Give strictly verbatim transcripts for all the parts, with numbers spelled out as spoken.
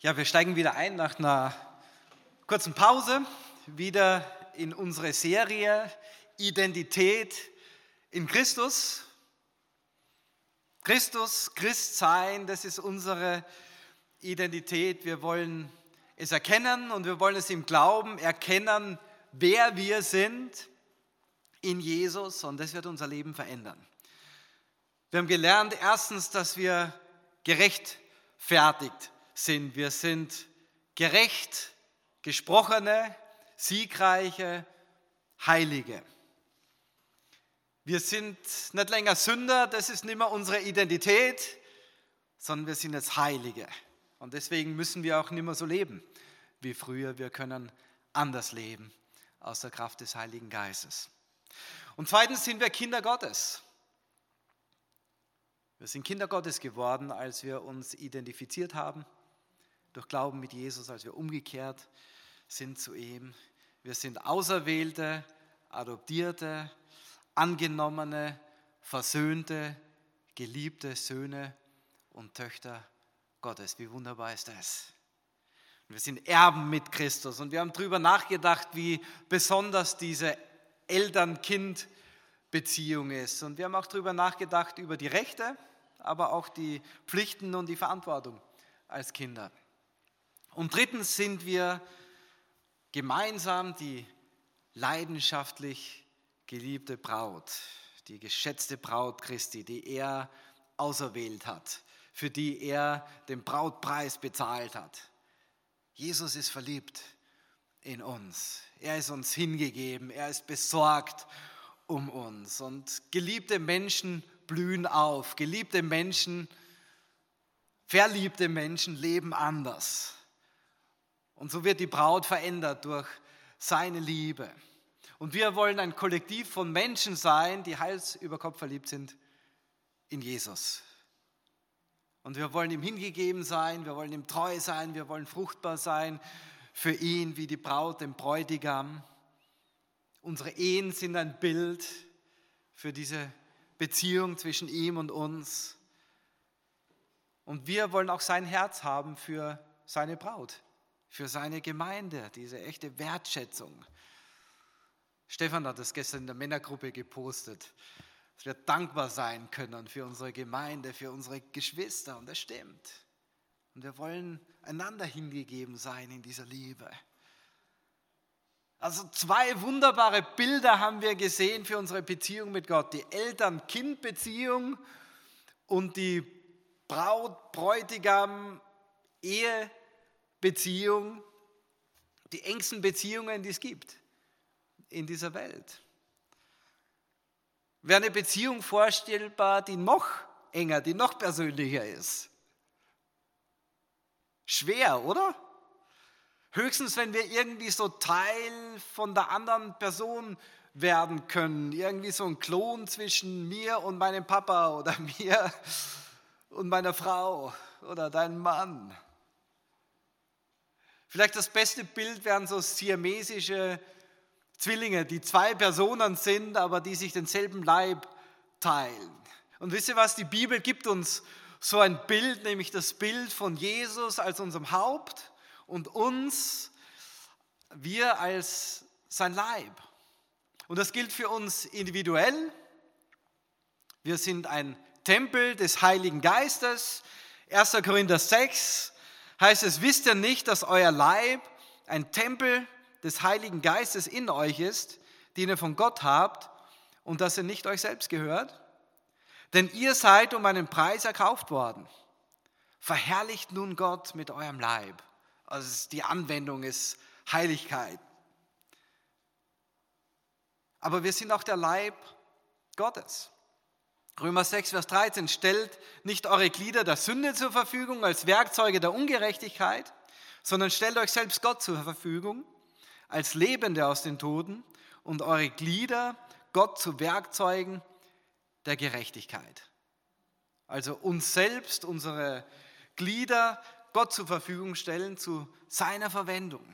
Ja, wir steigen wieder ein nach einer kurzen Pause, wieder in unsere Serie Identität in Christus. Christus, Christsein, das ist unsere Identität. Wir wollen es erkennen und wir wollen es im Glauben erkennen, wer wir sind in Jesus, und das wird unser Leben verändern. Wir haben gelernt, erstens, dass wir gerechtfertigt sind. Wir sind gerecht gesprochene, siegreiche, Heilige. Wir sind nicht länger Sünder, das ist nicht mehr unsere Identität, sondern wir sind jetzt Heilige. Und deswegen müssen wir auch nicht mehr so leben wie früher. Wir können anders leben, aus der Kraft des Heiligen Geistes. Und zweitens sind wir Kinder Gottes. Wir sind Kinder Gottes geworden, als wir uns identifiziert haben, durch Glauben mit Jesus, als wir umgekehrt sind zu ihm. Wir sind auserwählte, adoptierte, angenommene, versöhnte, geliebte Söhne und Töchter Gottes. Wie wunderbar ist das? Wir sind Erben mit Christus und wir haben darüber nachgedacht, wie besonders diese Eltern-Kind-Beziehung ist. Und wir haben auch darüber nachgedacht, über die Rechte, aber auch die Pflichten und die Verantwortung als Kinder. Und drittens sind wir gemeinsam die leidenschaftlich geliebte Braut, die geschätzte Braut Christi, die er auserwählt hat, für die er den Brautpreis bezahlt hat. Jesus ist verliebt in uns. Er ist uns hingegeben, er ist besorgt um uns. Und geliebte Menschen blühen auf, geliebte Menschen, verliebte Menschen leben anders. Und so wird die Braut verändert durch seine Liebe. Und wir wollen ein Kollektiv von Menschen sein, die Hals über Kopf verliebt sind in Jesus. Und wir wollen ihm hingegeben sein, wir wollen ihm treu sein, wir wollen fruchtbar sein für ihn, wie die Braut dem Bräutigam. Unsere Ehen sind ein Bild für diese Beziehung zwischen ihm und uns. Und wir wollen auch sein Herz haben für seine Braut, für seine Gemeinde, diese echte Wertschätzung. Stefan hat das gestern in der Männergruppe gepostet, dass wir dankbar sein können für unsere Gemeinde, für unsere Geschwister, und das stimmt. Und wir wollen einander hingegeben sein in dieser Liebe. Also zwei wunderbare Bilder haben wir gesehen für unsere Beziehung mit Gott. Die Eltern-Kind-Beziehung und die Braut-Bräutigam-Ehebeziehung, die engsten Beziehungen, die es gibt in dieser Welt. Wäre eine Beziehung vorstellbar, die noch enger, die noch persönlicher ist? Schwer, oder? Höchstens, wenn wir irgendwie so Teil von der anderen Person werden können. Irgendwie so ein Klon zwischen mir und meinem Papa oder mir und meiner Frau oder deinem Mann. Vielleicht das beste Bild wären so siamesische Zwillinge, die zwei Personen sind, aber die sich denselben Leib teilen. Und wisst ihr was, die Bibel gibt uns so ein Bild, nämlich das Bild von Jesus als unserem Haupt und uns, wir als sein Leib. Und das gilt für uns individuell. Wir sind ein Tempel des Heiligen Geistes. erster Korinther sechs heißt es, wisst ihr nicht, dass euer Leib ein Tempel des Heiligen Geistes in euch ist, den ihr von Gott habt und dass ihr nicht euch selbst gehört? Denn ihr seid um einen Preis erkauft worden. Verherrlicht nun Gott mit eurem Leib. Also die Anwendung ist Heiligkeit. Aber wir sind auch der Leib Gottes. Römer sechs, Vers dreizehn, stellt nicht eure Glieder der Sünde zur Verfügung als Werkzeuge der Ungerechtigkeit, sondern stellt euch selbst Gott zur Verfügung als Lebende aus den Toten und eure Glieder Gott zu Werkzeugen der Gerechtigkeit. Also uns selbst, unsere Glieder Gott zur Verfügung stellen zu seiner Verwendung.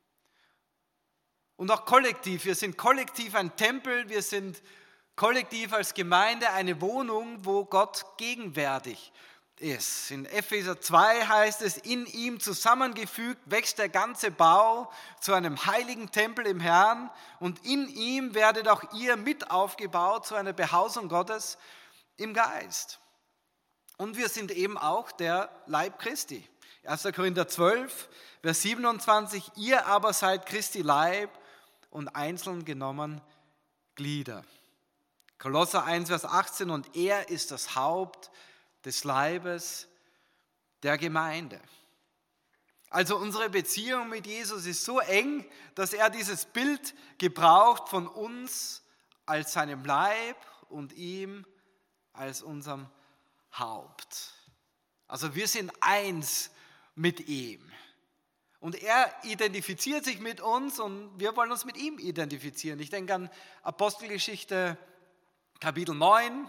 Und auch kollektiv, wir sind kollektiv ein Tempel, wir sind kollektiv als Gemeinde eine Wohnung, wo Gott gegenwärtig ist. In Epheser zwei heißt es, in ihm zusammengefügt wächst der ganze Bau zu einem heiligen Tempel im Herrn und in ihm werdet auch ihr mit aufgebaut zu einer Behausung Gottes im Geist. Und wir sind eben auch der Leib Christi. erster Korinther zwölf, Vers siebenundzwanzig, ihr aber seid Christi Leib und einzeln genommen Glieder. Kolosser eins, Vers achtzehn, und er ist das Haupt des Leibes der Gemeinde. Also unsere Beziehung mit Jesus ist so eng, dass er dieses Bild gebraucht von uns als seinem Leib und ihm als unserem Haupt. Also wir sind eins mit ihm. Und er identifiziert sich mit uns und wir wollen uns mit ihm identifizieren. Ich denke an Apostelgeschichte Kapitel neun,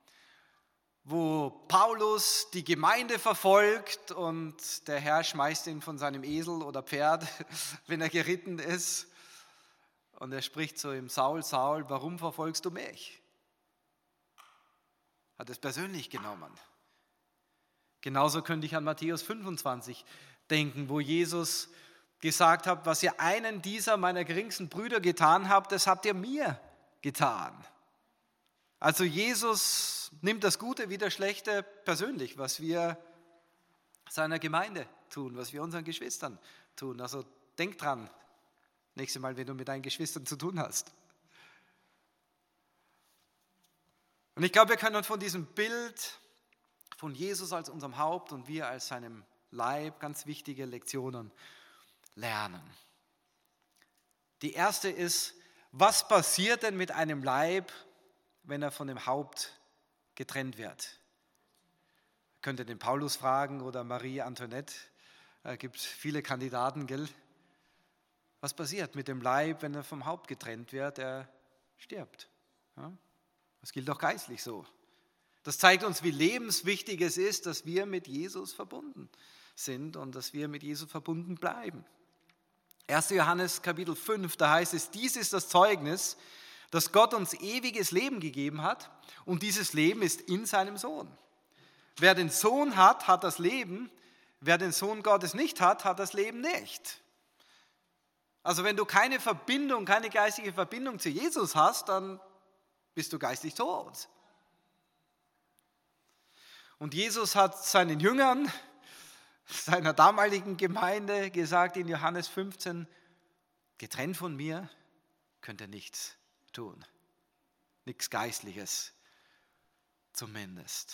wo Paulus die Gemeinde verfolgt und der Herr schmeißt ihn von seinem Esel oder Pferd, wenn er geritten ist. Und er spricht zu ihm, Saul, Saul, warum verfolgst du mich? Hat es persönlich genommen. Genauso könnte ich an Matthäus fünfundzwanzig denken, wo Jesus gesagt hat, was ihr einen dieser meiner geringsten Brüder getan habt, das habt ihr mir getan. Also Jesus nimmt das Gute wie das Schlechte persönlich, was wir seiner Gemeinde tun, was wir unseren Geschwistern tun. Also denk dran, nächstes Mal, wenn du mit deinen Geschwistern zu tun hast. Und ich glaube, wir können von diesem Bild von Jesus als unserem Haupt und wir als seinem Leib ganz wichtige Lektionen lernen. Die erste ist, was passiert denn mit einem Leib, wenn er von dem Haupt getrennt wird? Ihr könnt ihr den Paulus fragen oder Marie Antoinette. Es gibt viele Kandidaten, gell? Was passiert mit dem Leib, wenn er vom Haupt getrennt wird? Er stirbt. Ja? Das gilt auch geistlich so. Das zeigt uns, wie lebenswichtig es ist, dass wir mit Jesus verbunden sind und dass wir mit Jesus verbunden bleiben. erster Johannes Kapitel fünf, da heißt es, dies ist das Zeugnis, dass Gott uns ewiges Leben gegeben hat und dieses Leben ist in seinem Sohn. Wer den Sohn hat, hat das Leben. Wer den Sohn Gottes nicht hat, hat das Leben nicht. Also wenn du keine Verbindung, keine geistige Verbindung zu Jesus hast, dann bist du geistlich tot. Und Jesus hat seinen Jüngern, seiner damaligen Gemeinde gesagt in Johannes fünfzehn, getrennt von mir könnt ihr nichts tun. Nichts Geistliches zumindest.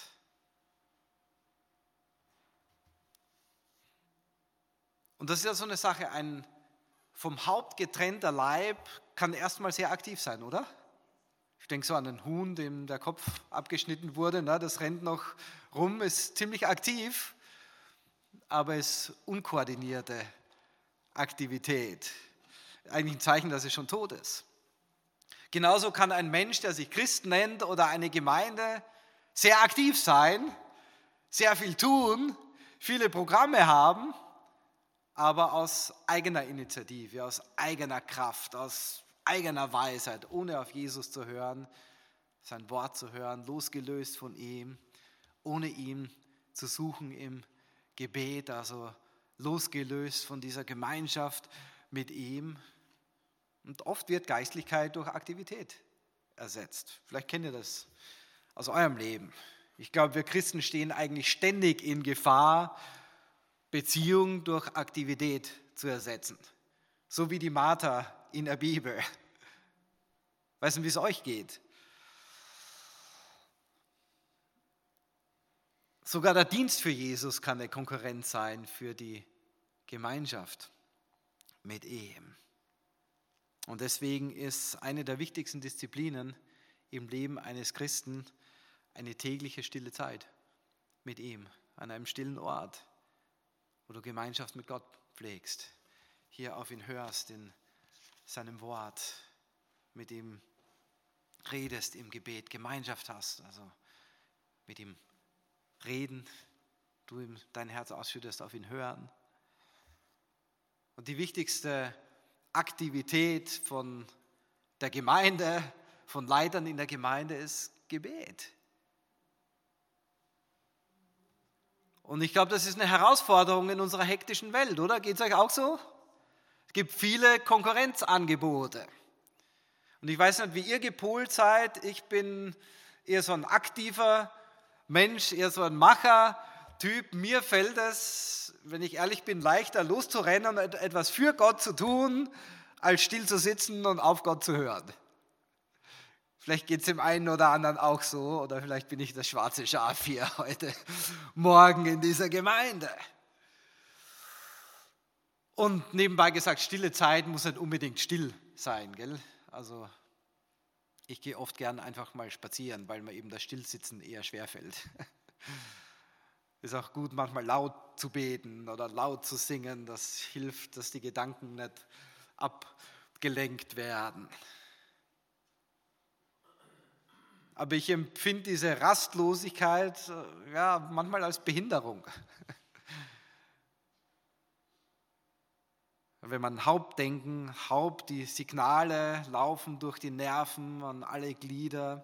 Und das ist ja so eine Sache, ein vom Haupt getrennter Leib kann erstmal sehr aktiv sein, oder? Ich denke so an einen Huhn, dem der Kopf abgeschnitten wurde, ne? Das rennt noch rum, ist ziemlich aktiv, aber ist unkoordinierte Aktivität. Eigentlich ein Zeichen, dass es schon tot ist. Genauso kann ein Mensch, der sich Christ nennt oder eine Gemeinde, sehr aktiv sein, sehr viel tun, viele Programme haben, aber aus eigener Initiative, aus eigener Kraft, aus eigener Weisheit, ohne auf Jesus zu hören, sein Wort zu hören, losgelöst von ihm, ohne ihn zu suchen im Gebet, also losgelöst von dieser Gemeinschaft mit ihm. Und oft wird Geistlichkeit durch Aktivität ersetzt. Vielleicht kennt ihr das aus eurem Leben. Ich glaube, wir Christen stehen eigentlich ständig in Gefahr, Beziehung durch Aktivität zu ersetzen. So wie die Martha in der Bibel. Weißt du, wie es euch geht? Sogar der Dienst für Jesus kann eine Konkurrenz sein für die Gemeinschaft mit ihm. Und deswegen ist eine der wichtigsten Disziplinen im Leben eines Christen eine tägliche stille Zeit mit ihm, an einem stillen Ort, wo du Gemeinschaft mit Gott pflegst, hier auf ihn hörst in seinem Wort, mit ihm redest im Gebet, Gemeinschaft hast, also mit ihm reden, du ihm dein Herz ausschüttest, auf ihn hören. Und die wichtigste Aktivität von der Gemeinde, von Leitern in der Gemeinde ist Gebet. Und ich glaube, das ist eine Herausforderung in unserer hektischen Welt, oder? Geht es euch auch so? Es gibt viele Konkurrenzangebote. Und ich weiß nicht, wie ihr gepolt seid. Ich bin eher so ein aktiver Mensch, eher so ein Macher-Typ. Mir fällt es, wenn ich ehrlich bin, leichter loszurennen und etwas für Gott zu tun, als still zu sitzen und auf Gott zu hören. Vielleicht geht es dem einen oder anderen auch so, oder vielleicht bin ich das schwarze Schaf hier heute Morgen in dieser Gemeinde. Und nebenbei gesagt, stille Zeit muss nicht unbedingt still sein, gell? Also ich gehe oft gern einfach mal spazieren, weil mir eben das Stillsitzen eher schwerfällt. Ist auch gut, manchmal laut zu beten oder laut zu singen. Das hilft, dass die Gedanken nicht abgelenkt werden. Aber ich empfinde diese Rastlosigkeit ja, manchmal als Behinderung. Wenn man Hauptdenken, Haupt, die Signale laufen durch die Nerven und alle Glieder.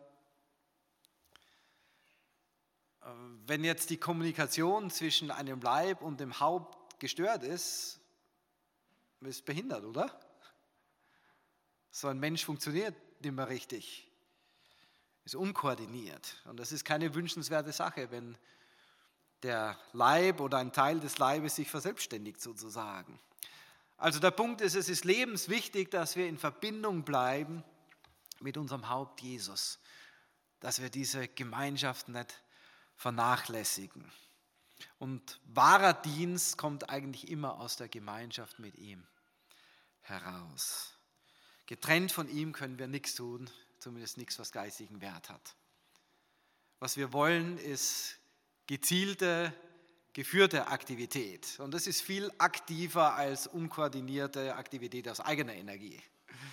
Wenn jetzt die Kommunikation zwischen einem Leib und dem Haupt gestört ist, ist es behindert, oder? So ein Mensch funktioniert nicht mehr richtig, ist unkoordiniert. Und das ist keine wünschenswerte Sache, wenn der Leib oder ein Teil des Leibes sich verselbstständigt sozusagen. Also der Punkt ist, es ist lebenswichtig, dass wir in Verbindung bleiben mit unserem Haupt Jesus, dass wir diese Gemeinschaft nicht vernachlässigen. Und wahrer Dienst kommt eigentlich immer aus der Gemeinschaft mit ihm heraus. Getrennt von ihm können wir nichts tun, zumindest nichts, was geistigen Wert hat. Was wir wollen, ist gezielte, geführte Aktivität. Und das ist viel aktiver als unkoordinierte Aktivität aus eigener Energie.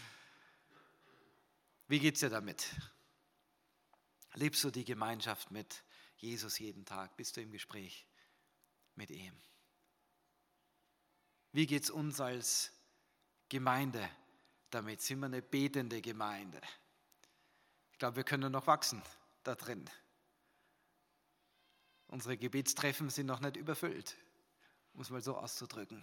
Wie geht es dir damit? Lebst du die Gemeinschaft mit Jesus jeden Tag? Bist du im Gespräch mit ihm? Wie geht es uns als Gemeinde damit? Sind wir eine betende Gemeinde? Ich glaube, wir können noch wachsen da drin. Unsere Gebetstreffen sind noch nicht überfüllt, um es mal so auszudrücken.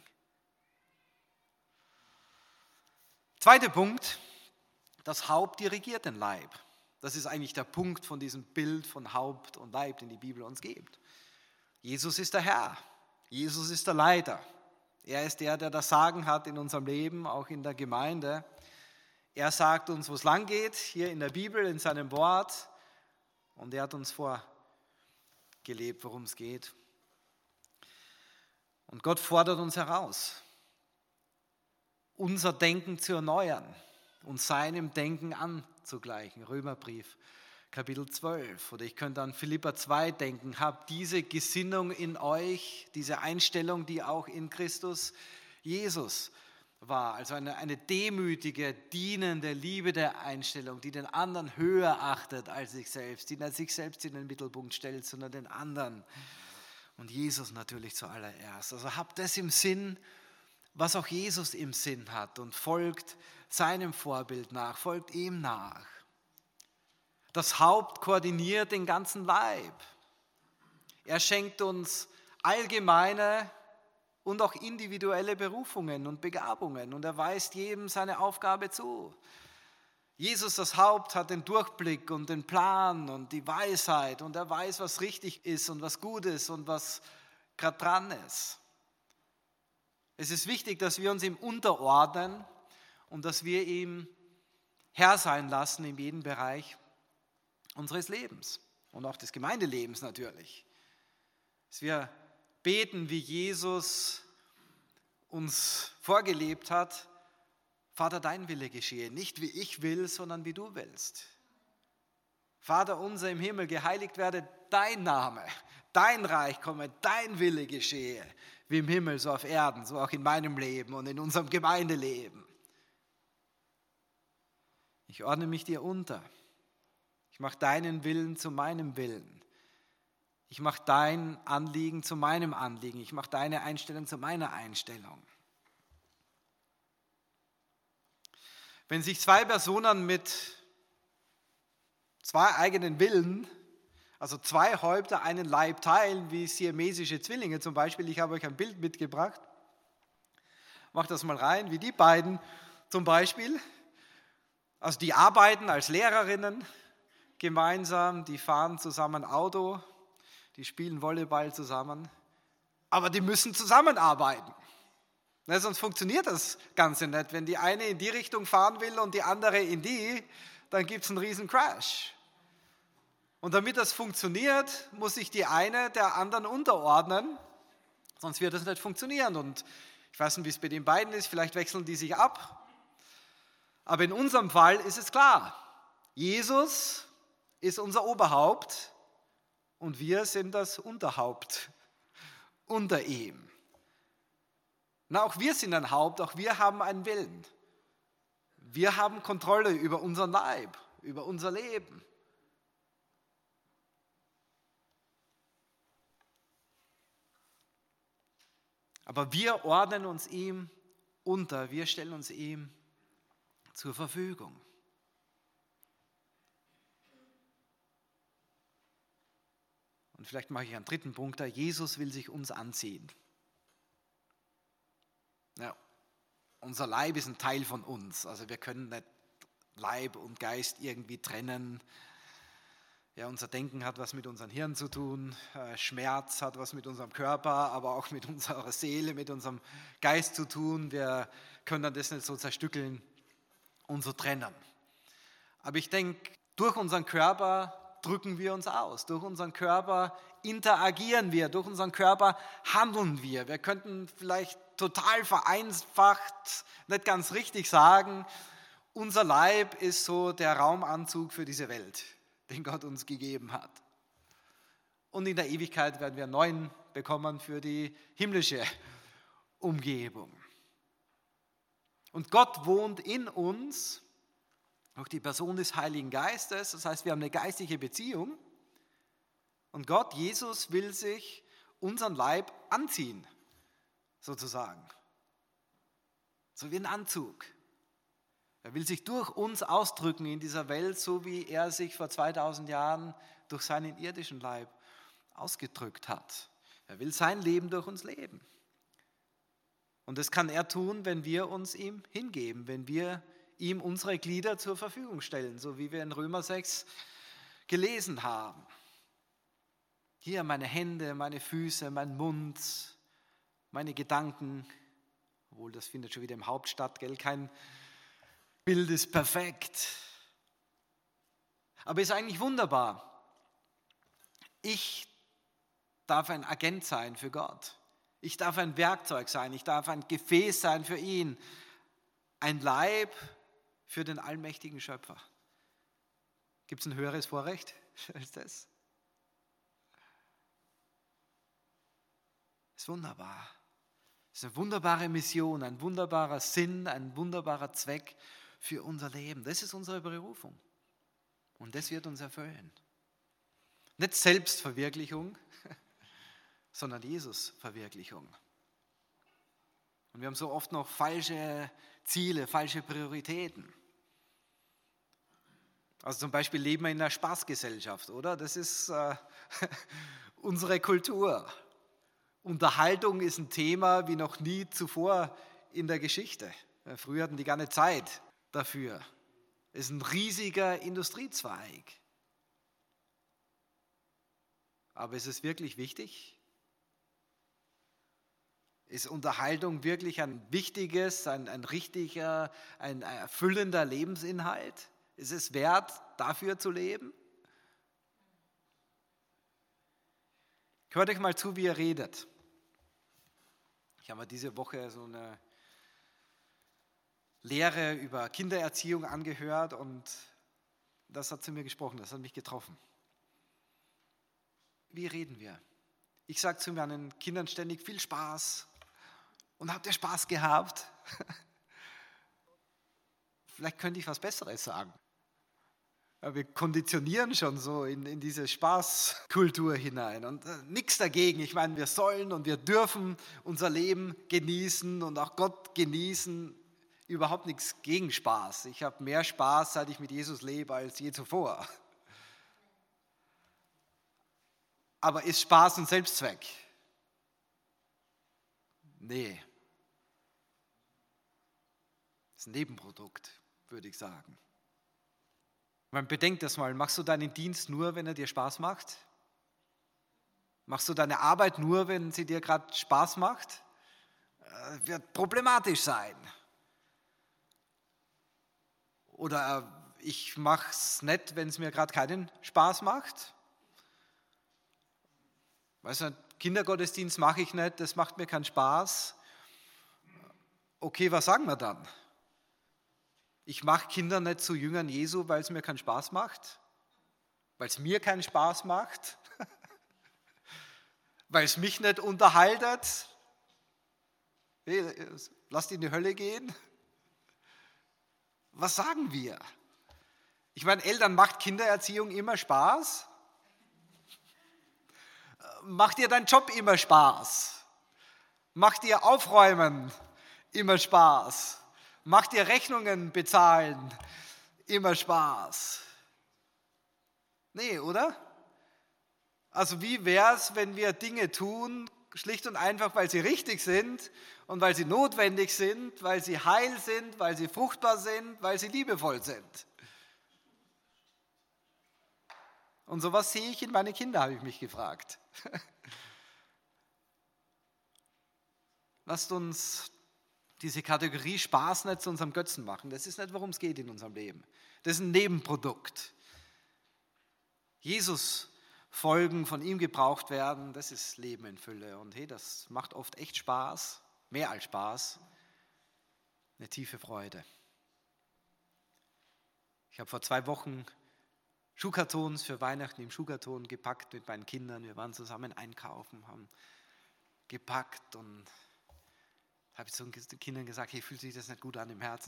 Zweiter Punkt, das Haupt dirigiert den Leib. Das ist eigentlich der Punkt von diesem Bild von Haupt und Leib, den die Bibel uns gibt. Jesus ist der Herr, Jesus ist der Leiter. Er ist der, der das Sagen hat in unserem Leben, auch in der Gemeinde. Er sagt uns, wo es lang geht, hier in der Bibel, in seinem Wort. Und er hat uns vorgelebt, worum es geht. Und Gott fordert uns heraus, unser Denken zu erneuern und seinem Denken anzugleichen. Römerbrief, Kapitel zwölf. Oder ich könnte an Philipper zwei denken. Habt diese Gesinnung in euch, diese Einstellung, die auch in Christus Jesus war. Also eine, eine demütige, dienende, liebende Einstellung, die den anderen höher achtet als sich selbst, die nicht sich selbst in den Mittelpunkt stellt, sondern den anderen. Und Jesus natürlich zuallererst. Also habt das im Sinn, was auch Jesus im Sinn hat und folgt seinem Vorbild nach, folgt ihm nach. Das Haupt koordiniert den ganzen Leib. Er schenkt uns allgemeine und auch individuelle Berufungen und Begabungen und er weist jedem seine Aufgabe zu. Jesus, das Haupt, hat den Durchblick und den Plan und die Weisheit und er weiß, was richtig ist und was gut ist und was gerade dran ist. Es ist wichtig, dass wir uns ihm unterordnen und dass wir ihm Herr sein lassen in jedem Bereich unseres Lebens und auch des Gemeindelebens natürlich. Dass wir beten, wie Jesus uns vorgelebt hat, Vater, dein Wille geschehe, nicht wie ich will, sondern wie du willst. Vater unser im Himmel, geheiligt werde dein Name, dein Reich komme, dein Wille geschehe, wie im Himmel, so auf Erden, so auch in meinem Leben und in unserem Gemeindeleben. Ich ordne mich dir unter. Ich mache deinen Willen zu meinem Willen. Ich mache dein Anliegen zu meinem Anliegen. Ich mache deine Einstellung zu meiner Einstellung. Wenn sich zwei Personen mit zwei eigenen Willen Also zwei Häupter einen Leib teilen, wie siamesische Zwillinge zum Beispiel. Ich habe euch ein Bild mitgebracht. Macht das mal rein, wie die beiden zum Beispiel. Also die arbeiten als Lehrerinnen gemeinsam, die fahren zusammen Auto, die spielen Volleyball zusammen, aber die müssen zusammenarbeiten. Ne, sonst funktioniert das Ganze nicht. Wenn die eine in die Richtung fahren will und die andere in die, dann gibt es einen riesen Crash. Und damit das funktioniert, muss sich die eine der anderen unterordnen, sonst wird das nicht funktionieren. Und ich weiß nicht, wie es bei den beiden ist, vielleicht wechseln die sich ab. Aber in unserem Fall ist es klar, Jesus ist unser Oberhaupt und wir sind das Unterhaupt unter ihm. Na, auch wir sind ein Haupt, auch wir haben einen Willen. Wir haben Kontrolle über unseren Leib, über unser Leben. Aber wir ordnen uns ihm unter, wir stellen uns ihm zur Verfügung. Und vielleicht mache ich einen dritten Punkt da. Jesus will sich uns anziehen. Ja, unser Leib ist ein Teil von uns. Also wir können nicht Leib und Geist irgendwie trennen. Ja, unser Denken hat was mit unserem Hirn zu tun, Schmerz hat was mit unserem Körper, aber auch mit unserer Seele, mit unserem Geist zu tun. Wir können das nicht so zerstückeln und so trennen. Aber ich denke, durch unseren Körper drücken wir uns aus, durch unseren Körper interagieren wir, durch unseren Körper handeln wir. Wir könnten vielleicht total vereinfacht, nicht ganz richtig sagen, unser Leib ist so der Raumanzug für diese Welt, den Gott uns gegeben hat. Und in der Ewigkeit werden wir einen neuen bekommen für die himmlische Umgebung. Und Gott wohnt in uns durch die Person des Heiligen Geistes. Das heißt, wir haben eine geistliche Beziehung. Und Gott, Jesus, will sich unseren Leib anziehen, sozusagen. So wie ein Anzug. Er will sich durch uns ausdrücken in dieser Welt, so wie er sich vor zweitausend Jahren durch seinen irdischen Leib ausgedrückt hat. Er will sein Leben durch uns leben. Und das kann er tun, wenn wir uns ihm hingeben, wenn wir ihm unsere Glieder zur Verfügung stellen, so wie wir in Römer sechs gelesen haben. Hier meine Hände, meine Füße, mein Mund, meine Gedanken, obwohl das findet schon wieder im Haupt statt, gell? Kein Bild ist perfekt. Aber ist eigentlich wunderbar. Ich darf ein Agent sein für Gott. Ich darf ein Werkzeug sein. Ich darf ein Gefäß sein für ihn. Ein Leib für den allmächtigen Schöpfer. Gibt es ein höheres Vorrecht als das? Das ist wunderbar. Das ist eine wunderbare Mission, ein wunderbarer Sinn, ein wunderbarer Zweck für unser Leben. Das ist unsere Berufung. Und das wird uns erfüllen. Nicht Selbstverwirklichung, sondern Jesus-Verwirklichung. Und wir haben so oft noch falsche Ziele, falsche Prioritäten. Also zum Beispiel leben wir in einer Spaßgesellschaft, oder? Das ist äh, unsere Kultur. Unterhaltung ist ein Thema wie noch nie zuvor in der Geschichte. Früher hatten die gar nicht Zeit dafür. Es ist ein riesiger Industriezweig. Aber ist es wirklich wichtig? Ist Unterhaltung wirklich ein wichtiges, ein, ein richtiger, ein erfüllender Lebensinhalt? Ist es wert, dafür zu leben? Hört euch mal zu, wie ihr redet. Ich habe mir diese Woche so eine Lehre über Kindererziehung angehört und das hat zu mir gesprochen, das hat mich getroffen. Wie reden wir? Ich sage zu meinen Kindern ständig viel Spaß und habt ihr Spaß gehabt? Vielleicht könnte ich was Besseres sagen. Aber wir konditionieren schon so in, in diese Spaßkultur hinein und äh, nichts dagegen. Ich meine, wir sollen und wir dürfen unser Leben genießen und auch Gott genießen. Überhaupt nichts gegen Spaß. Ich habe mehr Spaß, seit ich mit Jesus lebe, als je zuvor. Aber ist Spaß ein Selbstzweck? Nee. Das ist ein Nebenprodukt, würde ich sagen. Man bedenkt das mal, machst du deinen Dienst nur, wenn er dir Spaß macht? Machst du deine Arbeit nur, wenn sie dir gerade Spaß macht? Äh, wird problematisch sein. Oder äh, ich mache es nicht, wenn es mir gerade keinen Spaß macht. Weißt du, Kindergottesdienst mache ich nicht, das macht mir keinen Spaß. Okay, was sagen wir dann? Ich mache Kinder nicht zu Jüngern Jesu, weil es mir keinen Spaß macht? Weil es mir keinen Spaß macht? Weil es mich nicht unterhaltet? Hey, lasst in die Hölle gehen? Was sagen wir? Ich meine, Eltern, macht Kindererziehung immer Spaß? Macht dir dein Job immer Spaß? Macht dir Aufräumen immer Spaß? Macht dir Rechnungen bezahlen immer Spaß? Nee, oder? Also wie wäre es, wenn wir Dinge tun, schlicht und einfach, weil sie richtig sind und weil sie notwendig sind, weil sie heil sind, weil sie fruchtbar sind, weil sie liebevoll sind? Und sowas sehe ich in meine Kinder, habe ich mich gefragt. Lasst uns diese Kategorie Spaß nicht zu unserem Götzen machen. Das ist nicht, worum es geht in unserem Leben. Das ist ein Nebenprodukt. Jesus folgen, von ihm gebraucht werden, das ist Leben in Fülle. Und hey, das macht oft echt Spaß, mehr als Spaß, eine tiefe Freude. Ich habe vor zwei Wochen Schuhkartons für Weihnachten im Schuhkarton gepackt mit meinen Kindern. Wir waren zusammen einkaufen, haben gepackt und habe zu den Kindern gesagt, hey, fühlt sich das nicht gut an im Herzen?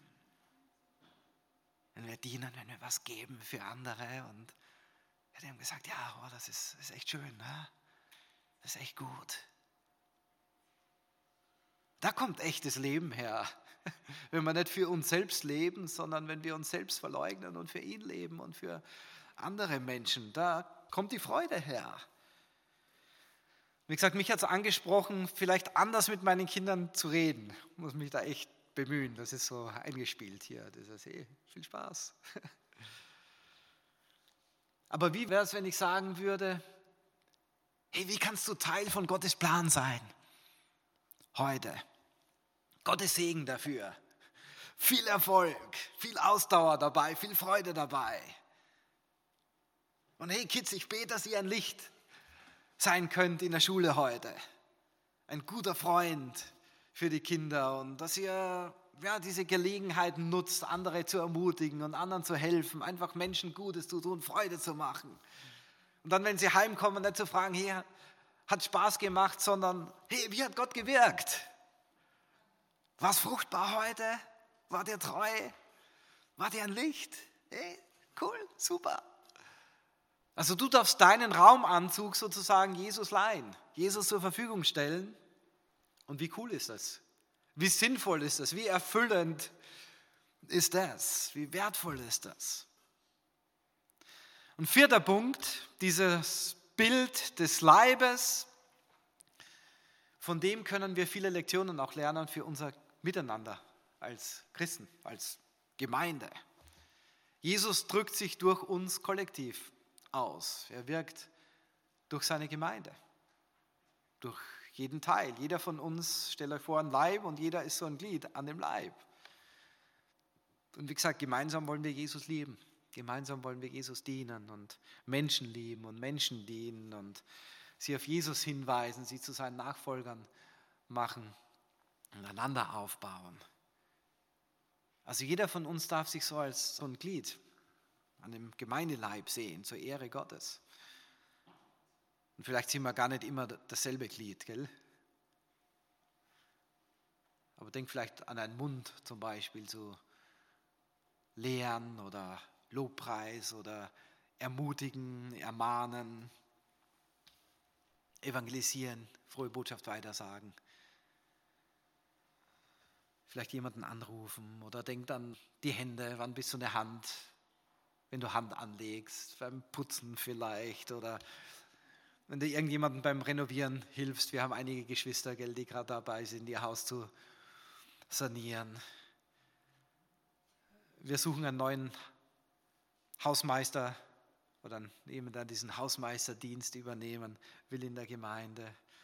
Wenn wir dienen, wenn wir was geben für andere. Und die haben gesagt, ja, oh, das ist, ist echt schön, ne? Das ist echt gut. Da kommt echtes Leben her. Wenn wir nicht für uns selbst leben, sondern wenn wir uns selbst verleugnen und für ihn leben und für andere Menschen, da kommt die Freude her. Wie gesagt, mich hat es angesprochen, vielleicht anders mit meinen Kindern zu reden. Ich muss mich da echt bemühen, das ist so eingespielt hier. Das ist hey, viel Spaß. Aber wie wäre es, wenn ich sagen würde, hey, wie kannst du Teil von Gottes Plan sein? Heute. Gottes Segen dafür. Viel Erfolg, viel Ausdauer dabei, viel Freude dabei. Und hey Kids, ich bete, dass ihr ein Licht sein könnt in der Schule heute. Ein guter Freund für die Kinder und dass ihr ja, diese Gelegenheiten nutzt, andere zu ermutigen und anderen zu helfen, einfach Menschen Gutes zu tun, Freude zu machen. Und dann, wenn sie heimkommen, nicht zu fragen, hey, hat Spaß gemacht, sondern hey, wie hat Gott gewirkt? War es fruchtbar heute? War dir treu? War dir ein Licht? Hey, cool, super. Also du darfst deinen Raumanzug sozusagen Jesus leihen, Jesus zur Verfügung stellen. Und wie cool ist das? Wie sinnvoll ist das? Wie erfüllend ist das? Wie wertvoll ist das? Und vierter Punkt, dieses Bild des Leibes, von dem können wir viele Lektionen auch lernen für unser Miteinander als Christen, als Gemeinde. Jesus drückt sich durch uns kollektiv aus. Er wirkt durch seine Gemeinde, durch jeden Teil. Jeder von uns, stellt euch vor, ein Leib und jeder ist so ein Glied an dem Leib. Und wie gesagt, gemeinsam wollen wir Jesus lieben. Gemeinsam wollen wir Jesus dienen und Menschen lieben und Menschen dienen und sie auf Jesus hinweisen, sie zu seinen Nachfolgern machen und einander aufbauen. Also jeder von uns darf sich so als so ein Glied an dem Gemeindeleib sehen, zur Ehre Gottes. Und vielleicht sind wir gar nicht immer dasselbe Glied, gell? Aber denk vielleicht an einen Mund zum Beispiel zu lehren oder Lobpreis oder ermutigen, ermahnen, evangelisieren, frohe Botschaft weitersagen. Vielleicht jemanden anrufen oder denk an die Hände, wann bist du eine Hand, wenn du Hand anlegst, beim Putzen vielleicht oder wenn du irgendjemandem beim Renovieren hilfst. Wir haben einige Geschwister, gell, die gerade dabei sind, ihr Haus zu sanieren. Wir suchen einen neuen Hausmeister oder jemand, der diesen Hausmeisterdienst übernehmen will in der Gemeinde.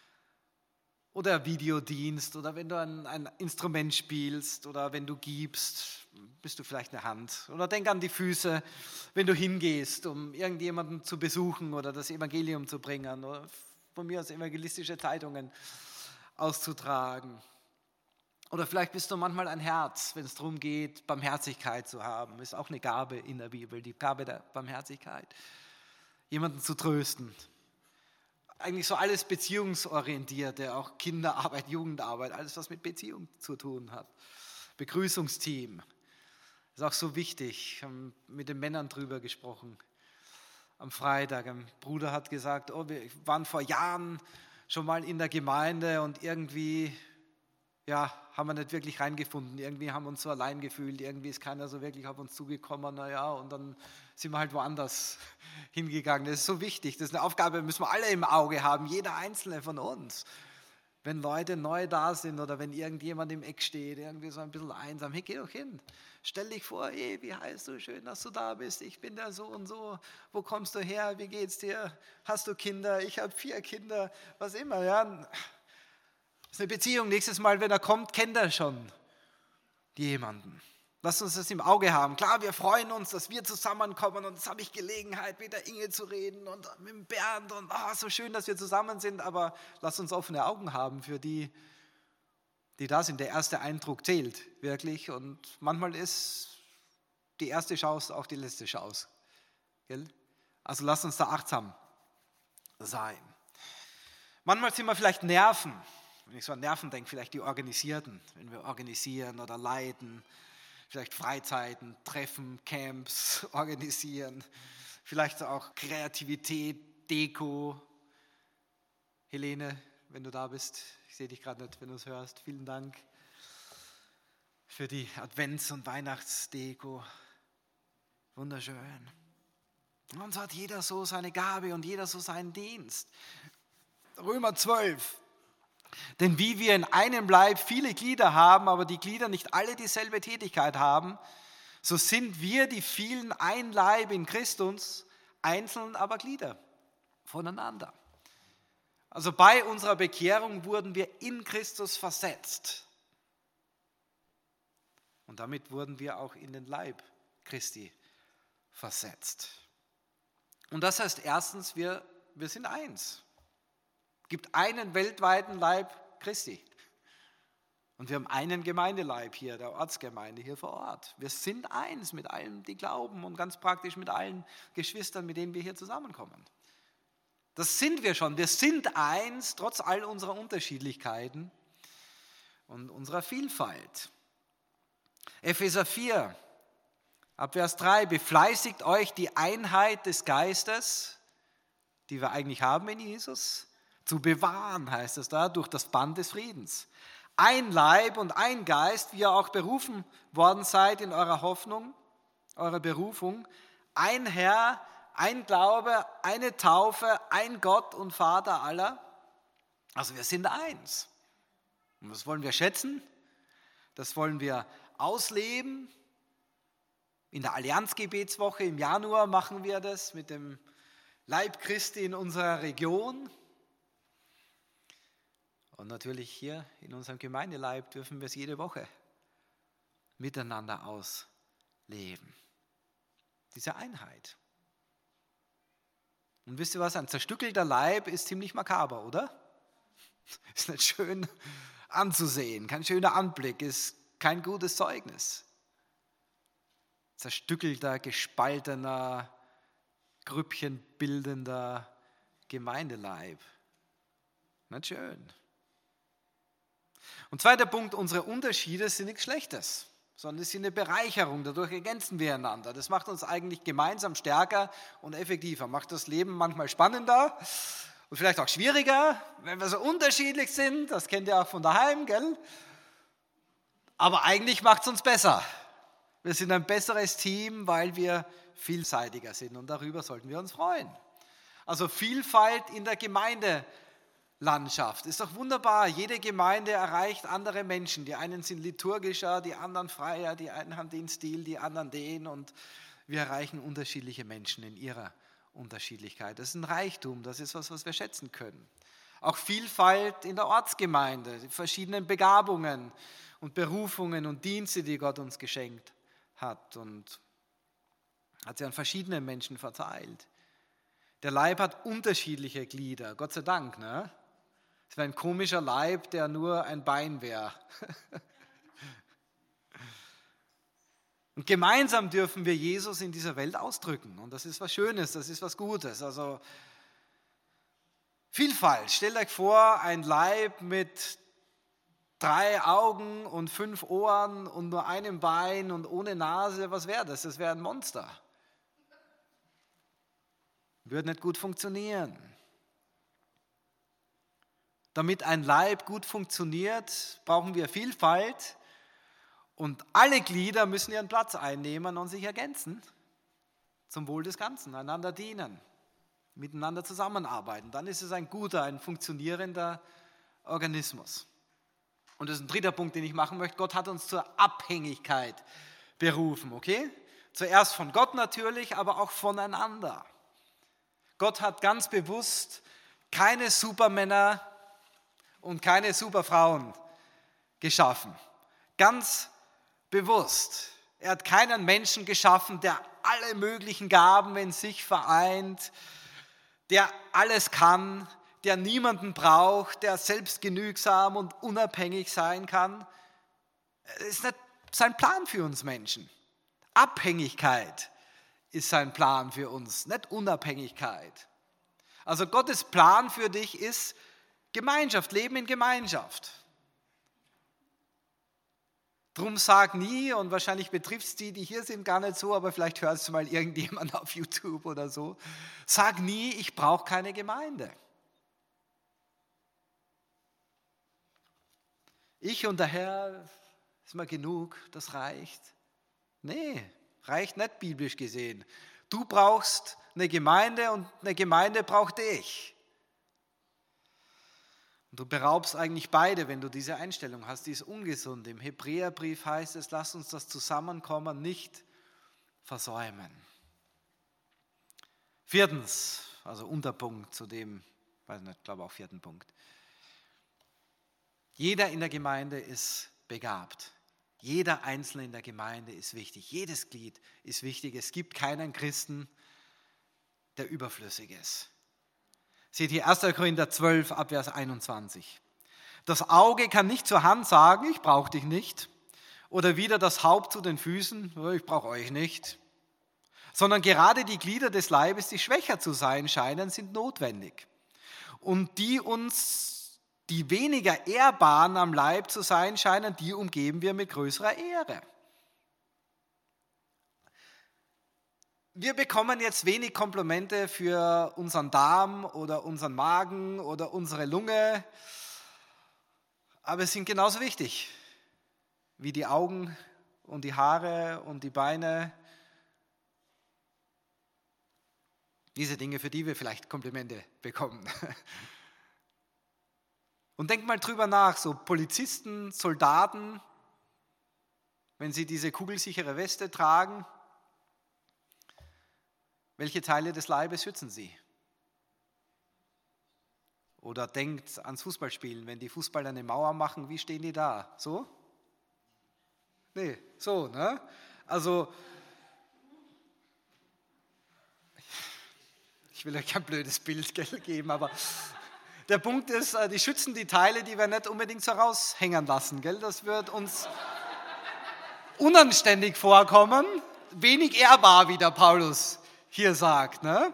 Oder Videodienst oder wenn du ein, ein Instrument spielst oder wenn du gibst, bist du vielleicht eine Hand. Oder denk an die Füße, wenn du hingehst, um irgendjemanden zu besuchen oder das Evangelium zu bringen oder von mir aus evangelistische Zeitungen auszutragen. Oder vielleicht bist du manchmal ein Herz, wenn es darum geht, Barmherzigkeit zu haben. Ist auch eine Gabe in der Bibel, die Gabe der Barmherzigkeit. Jemanden zu trösten. Eigentlich so alles beziehungsorientierte, auch Kinderarbeit, Jugendarbeit, alles, was mit Beziehung zu tun hat. Begrüßungsteam ist auch so wichtig. Ich habe mit den Männern drüber gesprochen. Am Freitag, ein Bruder hat gesagt, oh, wir waren vor Jahren schon mal in der Gemeinde und irgendwie ja, haben wir nicht wirklich reingefunden. Irgendwie haben wir uns so allein gefühlt, irgendwie ist keiner so wirklich auf uns zugekommen. Naja, und dann sind wir halt woanders hingegangen. Das ist so wichtig. Das ist eine Aufgabe, müssen wir alle im Auge haben, jeder Einzelne von uns. Wenn Leute neu da sind oder wenn irgendjemand im Eck steht, irgendwie so ein bisschen einsam, hey, geh doch hin. Stell dich vor, hey, wie heißt du? Schön, dass du da bist. Ich bin der so und so. Wo kommst du her? Wie geht's dir? Hast du Kinder? Ich habe vier Kinder. Was immer, ja. Das ist eine Beziehung. Nächstes Mal, wenn er kommt, kennt er schon jemanden. Lasst uns das im Auge haben. Klar, wir freuen uns, dass wir zusammenkommen und jetzt habe ich Gelegenheit, mit der Inge zu reden und mit dem Bernd und oh, so schön, dass wir zusammen sind, aber lasst uns offene Augen haben für die, die da sind. Der erste Eindruck zählt wirklich und manchmal ist die erste Chance auch die letzte Chance. Gell? Also lasst uns da achtsam sein. Manchmal sind wir vielleicht Nerven. Wenn ich so an Nerven denke, vielleicht die Organisierten, wenn wir organisieren oder leiten, vielleicht Freizeiten, Treffen, Camps organisieren, vielleicht auch Kreativität, Deko. Helene, wenn du da bist, ich sehe dich gerade nicht, wenn du es hörst, vielen Dank für die Advents- und Weihnachtsdeko. Wunderschön. Und so hat jeder so seine Gabe und jeder so seinen Dienst. Römer zwölf. Denn wie wir in einem Leib viele Glieder haben, aber die Glieder nicht alle dieselbe Tätigkeit haben, so sind wir die vielen ein Leib in Christus, einzeln aber Glieder voneinander. Also bei unserer Bekehrung wurden wir in Christus versetzt. Und damit wurden wir auch in den Leib Christi versetzt. Und das heißt erstens, wir, wir sind eins. Es gibt einen weltweiten Leib Christi. Und wir haben einen Gemeindeleib hier, der Ortsgemeinde hier vor Ort. Wir sind eins mit allen, die glauben und ganz praktisch mit allen Geschwistern, mit denen wir hier zusammenkommen. Das sind wir schon. Wir sind eins, trotz all unserer Unterschiedlichkeiten und unserer Vielfalt. Epheser vier, ab Vers drei, befleißigt euch die Einheit des Geistes, die wir eigentlich haben in Jesus, zu bewahren, heißt es da, durch das Band des Friedens. Ein Leib und ein Geist, wie ihr auch berufen worden seid in eurer Hoffnung, eurer Berufung. Ein Herr, ein Glaube, eine Taufe, ein Gott und Vater aller. Also wir sind eins. Und das wollen wir schätzen, das wollen wir ausleben. In der Allianzgebetswoche im Januar machen wir das mit dem Leib Christi in unserer Region. Und natürlich hier in unserem Gemeindeleib dürfen wir es jede Woche miteinander ausleben. Diese Einheit. Und wisst ihr was, ein zerstückelter Leib ist ziemlich makaber, oder? Ist nicht schön anzusehen, kein schöner Anblick, ist kein gutes Zeugnis. Zerstückelter, gespaltener, grüppchenbildender Gemeindeleib. Nicht schön. Und zweiter Punkt, unsere Unterschiede sind nichts Schlechtes, sondern es sind eine Bereicherung, dadurch ergänzen wir einander. Das macht uns eigentlich gemeinsam stärker und effektiver, macht das Leben manchmal spannender und vielleicht auch schwieriger, wenn wir so unterschiedlich sind, das kennt ihr auch von daheim, gell? Aber eigentlich macht es uns besser. Wir sind ein besseres Team, weil wir vielseitiger sind und darüber sollten wir uns freuen. Also Vielfalt in der Gemeindelandschaft. Ist doch wunderbar. Jede Gemeinde erreicht andere Menschen. Die einen sind liturgischer, die anderen freier, die einen haben den Stil, die anderen den. Und wir erreichen unterschiedliche Menschen in ihrer Unterschiedlichkeit. Das ist ein Reichtum, das ist was, was wir schätzen können. Auch Vielfalt in der Ortsgemeinde, die verschiedenen Begabungen und Berufungen und Dienste, die Gott uns geschenkt hat und hat sie an verschiedene Menschen verteilt. Der Leib hat unterschiedliche Glieder, Gott sei Dank. Ne? Es wäre ein komischer Leib, der nur ein Bein wäre. Und gemeinsam dürfen wir Jesus in dieser Welt ausdrücken. Und das ist was Schönes, das ist was Gutes. Also Vielfalt. Stellt euch vor, ein Leib mit drei Augen und fünf Ohren und nur einem Bein und ohne Nase. Was wäre das? Das wäre ein Monster. Würde nicht gut funktionieren. Damit ein Leib gut funktioniert, brauchen wir Vielfalt und alle Glieder müssen ihren Platz einnehmen und sich ergänzen zum Wohl des Ganzen, einander dienen, miteinander zusammenarbeiten. Dann ist es ein guter, ein funktionierender Organismus. Und das ist ein dritter Punkt, den ich machen möchte. Gott hat uns zur Abhängigkeit berufen, okay? Zuerst von Gott natürlich, aber auch voneinander. Gott hat ganz bewusst keine Supermänner und keine Superfrauen geschaffen. Ganz bewusst. Er hat keinen Menschen geschaffen, der alle möglichen Gaben in sich vereint, der alles kann, der niemanden braucht, der selbstgenügsam und unabhängig sein kann. Das ist nicht sein Plan für uns Menschen. Abhängigkeit ist sein Plan für uns, nicht Unabhängigkeit. Also Gottes Plan für dich ist Gemeinschaft, Leben in Gemeinschaft. Drum sag nie, und wahrscheinlich betrifft es die, die hier sind, gar nicht so, aber vielleicht hört es mal irgendjemand auf YouTube oder so, sag nie, ich brauche keine Gemeinde. Ich und der Herr, ist mir genug, das reicht. Nee, reicht nicht biblisch gesehen. Du brauchst eine Gemeinde und eine Gemeinde braucht dich. Und du beraubst eigentlich beide, wenn du diese Einstellung hast, die ist ungesund. Im Hebräerbrief heißt es, lass uns das Zusammenkommen nicht versäumen. Viertens, also Unterpunkt zu dem, weiß nicht, ich glaube auch vierten Punkt. Jeder in der Gemeinde ist begabt. Jeder Einzelne in der Gemeinde ist wichtig. Jedes Glied ist wichtig. Es gibt keinen Christen, der überflüssig ist. Seht hier erster Korinther zwölf, Abvers einundzwanzig. Das Auge kann nicht zur Hand sagen, ich brauche dich nicht. Oder wieder das Haupt zu den Füßen, ich brauche euch nicht. Sondern gerade die Glieder des Leibes, die schwächer zu sein scheinen, sind notwendig. Und die uns die weniger ehrbaren am Leib zu sein scheinen, die umgeben wir mit größerer Ehre. Wir bekommen jetzt wenig Komplimente für unseren Darm oder unseren Magen oder unsere Lunge, aber es sind genauso wichtig wie die Augen und die Haare und die Beine. Diese Dinge, für die wir vielleicht Komplimente bekommen. Und denk mal drüber nach, so Polizisten, Soldaten, wenn sie diese kugelsichere Weste tragen, welche Teile des Leibes schützen sie? Oder denkt ans Fußballspielen, wenn die Fußballer eine Mauer machen, wie stehen die da? So? Nee, so, ne? Also, ich will euch kein blödes Bild geben, aber der Punkt ist, die schützen die Teile, die wir nicht unbedingt so raushängen lassen. Gell? Das wird uns unanständig vorkommen, wenig ehrbar, wie der Paulus hier sagt. Ne?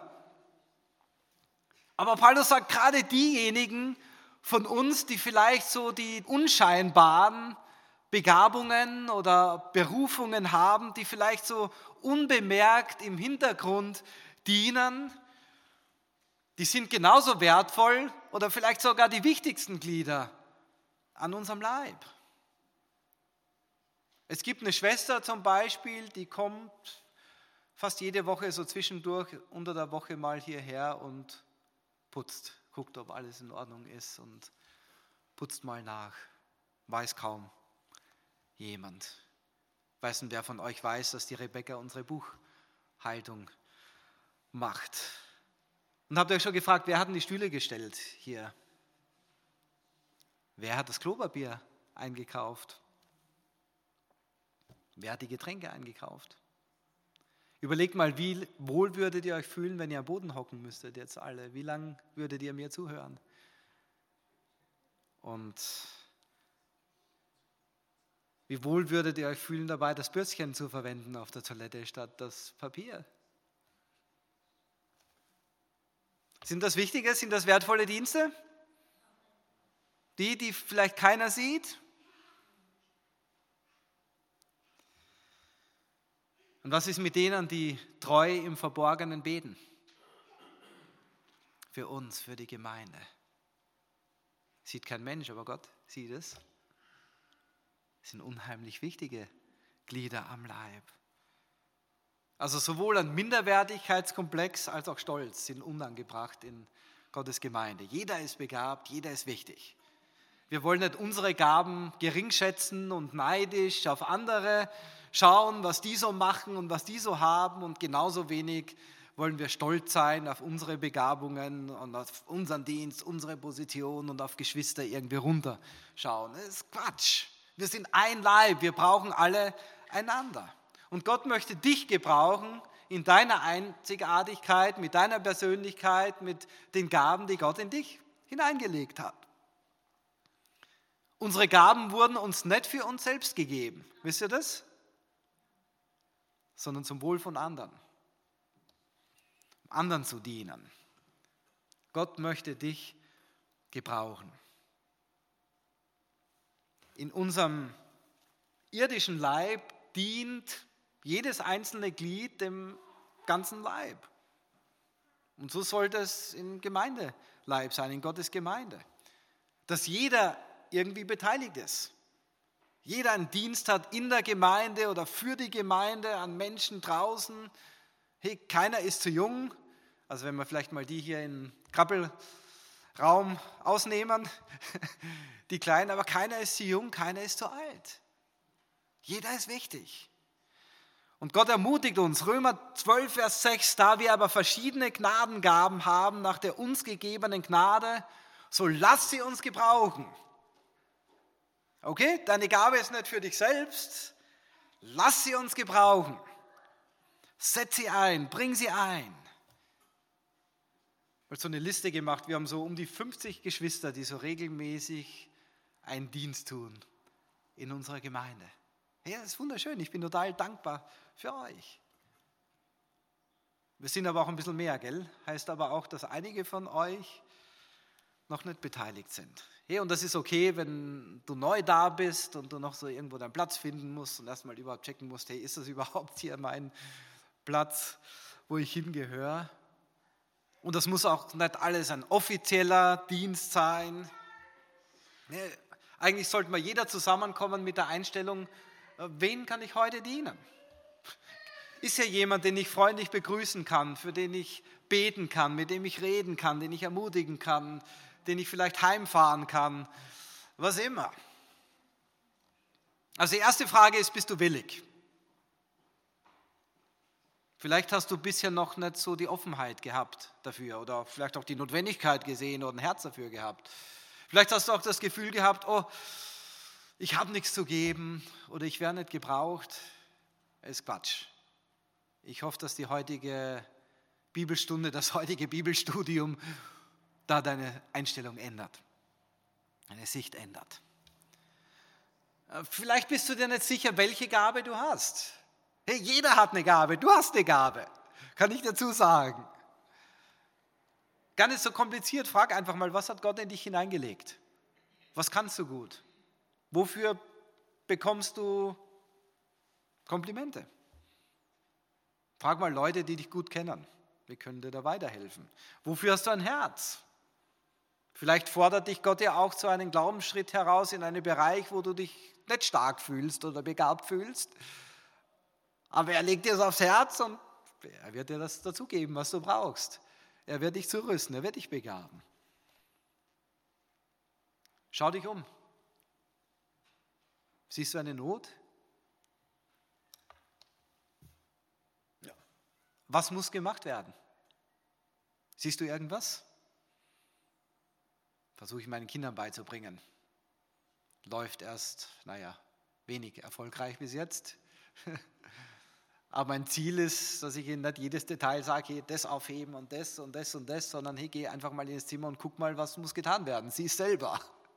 Aber Paulus sagt, gerade diejenigen von uns, die vielleicht so die unscheinbaren Begabungen oder Berufungen haben, die vielleicht so unbemerkt im Hintergrund dienen, die sind genauso wertvoll oder vielleicht sogar die wichtigsten Glieder an unserem Leib. Es gibt eine Schwester zum Beispiel, die kommt fast jede Woche so zwischendurch unter der Woche mal hierher und putzt, guckt, ob alles in Ordnung ist und putzt mal nach. Weiß kaum jemand. Weiß nicht, wer von euch weiß, dass die Rebecca unsere Buchhaltung macht. Und habt ihr euch schon gefragt, wer hat denn die Stühle gestellt hier? Wer hat das Klopapier eingekauft? Wer hat die Getränke eingekauft? Überlegt mal, wie wohl würdet ihr euch fühlen, wenn ihr am Boden hocken müsstet jetzt alle? Wie lange würdet ihr mir zuhören? Und wie wohl würdet ihr euch fühlen dabei, das Bürstchen zu verwenden auf der Toilette statt das Papier? Sind das wichtige, sind das wertvolle Dienste? Die, die vielleicht keiner sieht? Und was ist mit denen, die treu im Verborgenen beten? Für uns, für die Gemeinde. Sieht kein Mensch, aber Gott sieht es. Das sind unheimlich wichtige Glieder am Leib. Also sowohl ein Minderwertigkeitskomplex als auch Stolz sind unangebracht in Gottes Gemeinde. Jeder ist begabt, jeder ist wichtig. Wir wollen nicht unsere Gaben geringschätzen und neidisch auf andere schauen, was die so machen und was die so haben, und genauso wenig wollen wir stolz sein auf unsere Begabungen und auf unseren Dienst, unsere Position und auf Geschwister irgendwie runterschauen. Das ist Quatsch. Wir sind ein Leib, wir brauchen alle einander. Und Gott möchte dich gebrauchen in deiner Einzigartigkeit, mit deiner Persönlichkeit, mit den Gaben, die Gott in dich hineingelegt hat. Unsere Gaben wurden uns nicht für uns selbst gegeben, wisst ihr das? Sondern zum Wohl von anderen. Anderen zu dienen. Gott möchte dich gebrauchen. In unserem irdischen Leib dient jedes einzelne Glied dem ganzen Leib. Und so sollte es im Gemeindeleib sein, in Gottes Gemeinde. Dass jeder irgendwie beteiligt ist. Jeder einen Dienst hat in der Gemeinde oder für die Gemeinde, an Menschen draußen. Hey, keiner ist zu jung. Also wenn wir vielleicht mal die hier im Krabbelraum ausnehmen, die Kleinen, aber keiner ist zu jung, keiner ist zu alt. Jeder ist wichtig. Und Gott ermutigt uns, Römer zwölf, Vers sechs, da wir aber verschiedene Gnadengaben haben nach der uns gegebenen Gnade, so lass sie uns gebrauchen. Okay, deine Gabe ist nicht für dich selbst, lass sie uns gebrauchen. Setz sie ein, bring sie ein. Ich habe so eine Liste gemacht, wir haben so um die fünfzig Geschwister, die so regelmäßig einen Dienst tun in unserer Gemeinde. Ja, das ist wunderschön, ich bin total dankbar für euch. Wir sind aber auch ein bisschen mehr, gell? Heißt aber auch, dass einige von euch noch nicht beteiligt sind. Hey, und das ist okay, wenn du neu da bist und du noch so irgendwo deinen Platz finden musst und erstmal überhaupt checken musst, hey, ist das überhaupt hier mein Platz, wo ich hingehöre? Und das muss auch nicht alles ein offizieller Dienst sein. Nee, eigentlich sollte mal jeder zusammenkommen mit der Einstellung, wen kann ich heute dienen? Ist ja jemand, den ich freundlich begrüßen kann, für den ich beten kann, mit dem ich reden kann, den ich ermutigen kann, den ich vielleicht heimfahren kann, was immer. Also die erste Frage ist, bist du willig? Vielleicht hast du bisher noch nicht so die Offenheit gehabt dafür oder vielleicht auch die Notwendigkeit gesehen oder ein Herz dafür gehabt. Vielleicht hast du auch das Gefühl gehabt, oh, ich habe nichts zu geben oder ich werde nicht gebraucht. Das ist Quatsch. Ich hoffe, dass die heutige Bibelstunde, das heutige Bibelstudium da deine Einstellung ändert, deine Sicht ändert. Vielleicht bist du dir nicht sicher, welche Gabe du hast. Hey, jeder hat eine Gabe, du hast eine Gabe, kann ich dazu sagen. Gar nicht so kompliziert, frag einfach mal, was hat Gott in dich hineingelegt? Was kannst du gut? Wofür bekommst du Komplimente? Frag mal Leute, die dich gut kennen. Wir können dir da weiterhelfen. Wofür hast du ein Herz? Vielleicht fordert dich Gott ja auch zu einem Glaubensschritt heraus in einen Bereich, wo du dich nicht stark fühlst oder begabt fühlst. Aber er legt dir es aufs Herz und Er wird dir das dazugeben, was du brauchst. Er wird dich zurüsten, er wird dich begaben. Schau dich um. Siehst du eine Not? Ja. Was muss gemacht werden? Siehst du irgendwas? Versuche ich meinen Kindern beizubringen. Läuft erst, naja, wenig erfolgreich bis jetzt. Aber mein Ziel ist, dass ich ihnen nicht jedes Detail sage, hey, das aufheben und das und das und das, sondern hey, geh einfach mal ins Zimmer und guck mal, was muss getan werden. Sieh es selber.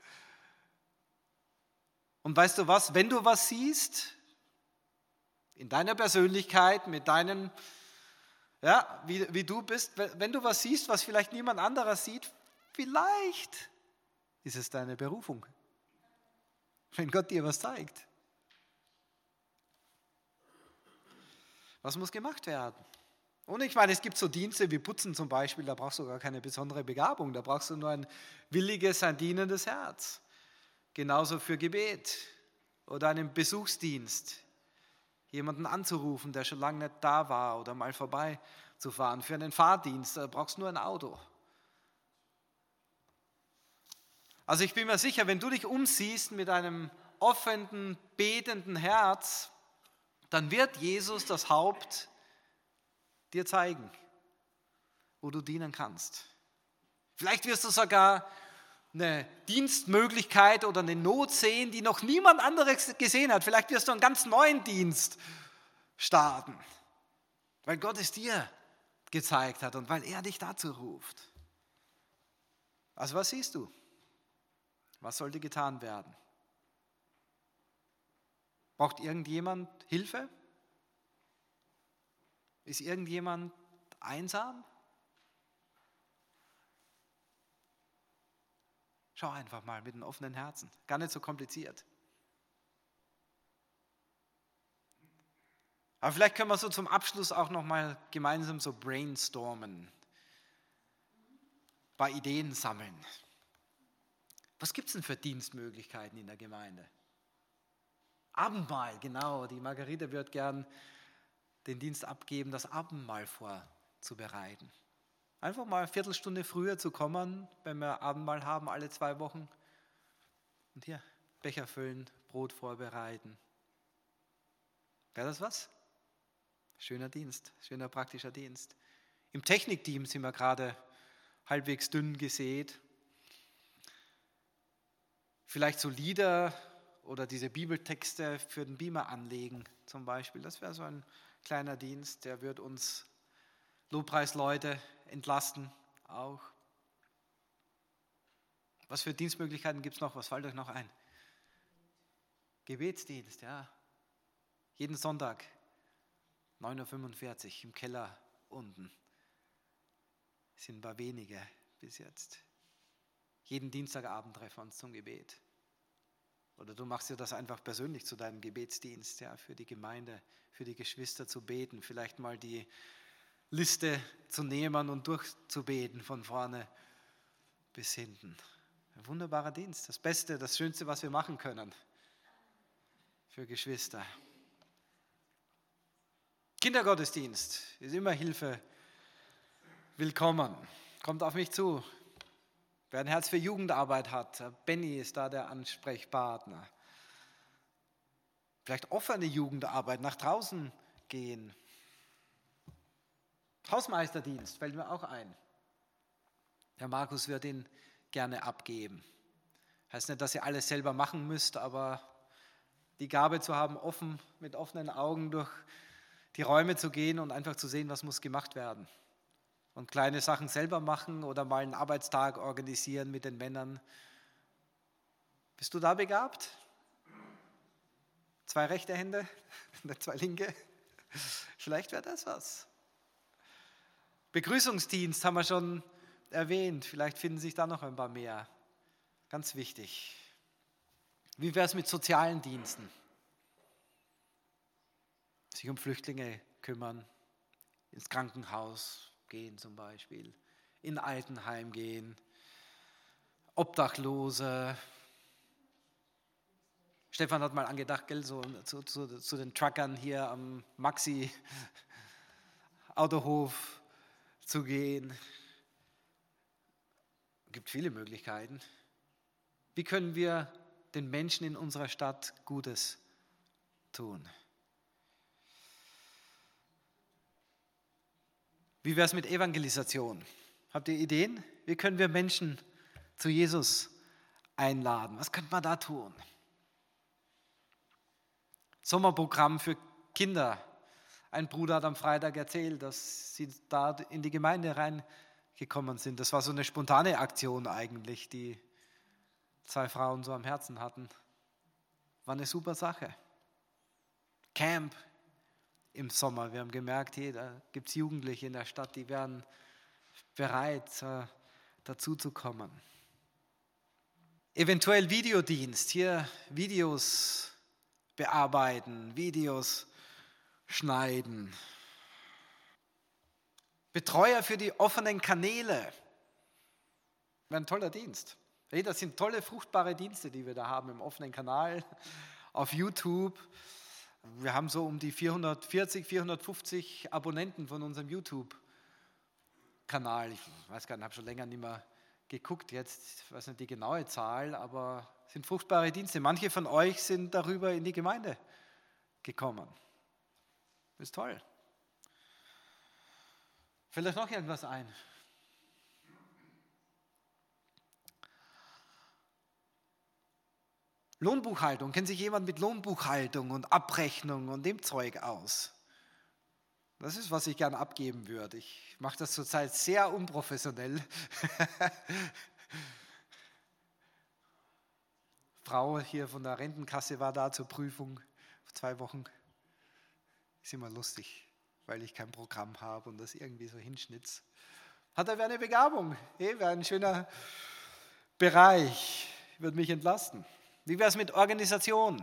Und weißt du was, wenn du was siehst, in deiner Persönlichkeit, mit deinem, ja, wie, wie du bist, wenn du was siehst, was vielleicht niemand anderer sieht, vielleicht ist es deine Berufung, wenn Gott dir was zeigt. Was muss gemacht werden? Und ich meine, es gibt so Dienste wie Putzen zum Beispiel, da brauchst du gar keine besondere Begabung, da brauchst du nur ein williges, ein dienendes Herz. Genauso für Gebet oder einen Besuchsdienst, jemanden anzurufen, der schon lange nicht da war oder mal vorbeizufahren. Für einen Fahrdienst, da brauchst du nur ein Auto. Also ich bin mir sicher, wenn du dich umsiehst mit einem offenen, betenden Herz, dann wird Jesus das Haupt dir zeigen, wo du dienen kannst. Vielleicht wirst du sogar eine Dienstmöglichkeit oder eine Not sehen, die noch niemand anderes gesehen hat. Vielleicht wirst du einen ganz neuen Dienst starten, weil Gott es dir gezeigt hat und weil er dich dazu ruft. Also was siehst du? Was sollte getan werden? Braucht irgendjemand Hilfe? Ist irgendjemand einsam? Schau einfach mal mit einem offenen Herzen. Gar nicht so kompliziert. Aber vielleicht können wir so zum Abschluss auch noch mal gemeinsam so brainstormen. Bei Ideen sammeln. Was gibt es denn für Dienstmöglichkeiten in der Gemeinde? Abendmahl, genau. Die Margarete wird gern den Dienst abgeben, das Abendmahl vorzubereiten. Einfach mal eine Viertelstunde früher zu kommen, wenn wir Abendmahl haben, alle zwei Wochen. Und hier, Becher füllen, Brot vorbereiten. Wäre das was? Schöner Dienst, schöner praktischer Dienst. Im Technikteam sind wir gerade halbwegs dünn gesät. Vielleicht so Lieder oder diese Bibeltexte für den Beamer anlegen zum Beispiel. Das wäre so ein kleiner Dienst, der wird uns Lobpreisleute entlasten auch. Was für Dienstmöglichkeiten gibt es noch? Was fällt euch noch ein? Gebetsdienst, ja. Jeden Sonntag, neun Uhr fünfundvierzig im Keller unten. Es sind ein paar wenige bis jetzt. Jeden Dienstagabend treffen wir uns zum Gebet. Oder du machst dir das einfach persönlich zu deinem Gebetsdienst, ja, für die Gemeinde, für die Geschwister zu beten, vielleicht mal die Liste zu nehmen und durchzubeten von vorne bis hinten. Ein wunderbarer Dienst, das Beste, das Schönste, was wir machen können für Geschwister. Kindergottesdienst ist immer Hilfe willkommen. Kommt auf mich zu. Wer ein Herz für Jugendarbeit hat, Benny ist da der Ansprechpartner. Vielleicht offene Jugendarbeit, nach draußen gehen. Hausmeisterdienst fällt mir auch ein. Der Markus wird ihn gerne abgeben. Heißt nicht, dass ihr alles selber machen müsst, aber die Gabe zu haben, offen, mit offenen Augen durch die Räume zu gehen und einfach zu sehen, was muss gemacht werden. Und kleine Sachen selber machen oder mal einen Arbeitstag organisieren mit den Männern. Bist du da begabt? Zwei rechte Hände, zwei linke. Vielleicht wäre das was. Begrüßungsdienst haben wir schon erwähnt. Vielleicht finden sich da noch ein paar mehr. Ganz wichtig. Wie wäre es mit sozialen Diensten? Sich um Flüchtlinge kümmern, ins Krankenhaus gehen zum Beispiel, in Altenheim gehen, Obdachlose. Stefan hat mal angedacht, gell, so zu, zu, zu den Truckern hier am Maxi Autohof zu gehen. Es gibt viele Möglichkeiten. Wie können wir den Menschen in unserer Stadt Gutes tun? Wie wäre es mit Evangelisation? Habt ihr Ideen? Wie können wir Menschen zu Jesus einladen? Was könnte man da tun? Sommerprogramm für Kinder. Ein Bruder hat am Freitag erzählt, dass sie da in die Gemeinde reingekommen sind. Das war so eine spontane Aktion eigentlich, die zwei Frauen so am Herzen hatten. War eine super Sache. Camp im Sommer. Wir haben gemerkt, hey, da gibt es Jugendliche in der Stadt, die wären bereit, äh, dazu zu kommen. Eventuell Videodienst. Hier Videos bearbeiten, Videos schneiden. Betreuer für die offenen Kanäle. Wäre ein toller Dienst. Hey, das sind tolle, fruchtbare Dienste, die wir da haben im offenen Kanal, auf YouTube. Wir haben so um die vierhundertvierzig, vierhundertfünfzig Abonnenten von unserem YouTube-Kanal. Ich weiß gar nicht, habe schon länger nicht mehr geguckt jetzt, ich weiß nicht die genaue Zahl, aber es sind fruchtbare Dienste. Manche von euch sind darüber in die Gemeinde gekommen. Das ist toll. Fällt euch noch irgendwas ein? Lohnbuchhaltung. Kennt sich jemand mit Lohnbuchhaltung und Abrechnung und dem Zeug aus? Das ist, was ich gerne abgeben würde. Ich mache das zurzeit sehr unprofessionell. Frau hier von der Rentenkasse war da zur Prüfung vor zwei Wochen. Ist immer lustig, weil ich kein Programm habe und das irgendwie so hinschnitz. Hat er eine Begabung? Hey, wäre ein schöner Bereich. Würde mich entlasten. Wie wäre es mit Organisation?